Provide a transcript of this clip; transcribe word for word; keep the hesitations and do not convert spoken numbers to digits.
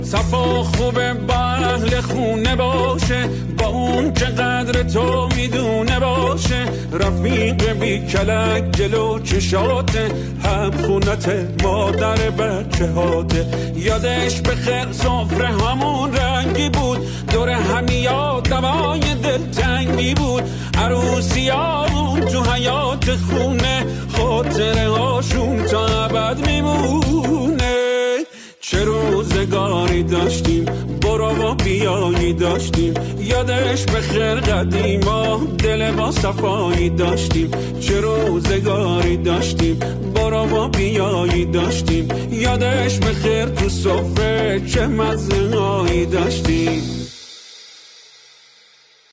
صفا خوبه با اهل خونه باشه، با اون که قدر تو میدونه باشه، رفیق بی کلک جلو چشاته، هم خونت مادر بچه هاته. یادش به خیر سفره همون رنگی بود، دور همیا دوای دلتنگی بود، عروسی ها اون تو حیات خونه، خاطره هاشون تا ابد میمونه. چه روزگاری داشتیم، برو و بیایی داشتیم، یادش به خیر قدیما دل با صفایی داشتیم. چه روزگاری داشتیم، برو و بیایی داشتیم، یادش به خیر تو سفره چه مزه‌هایی داشتیم.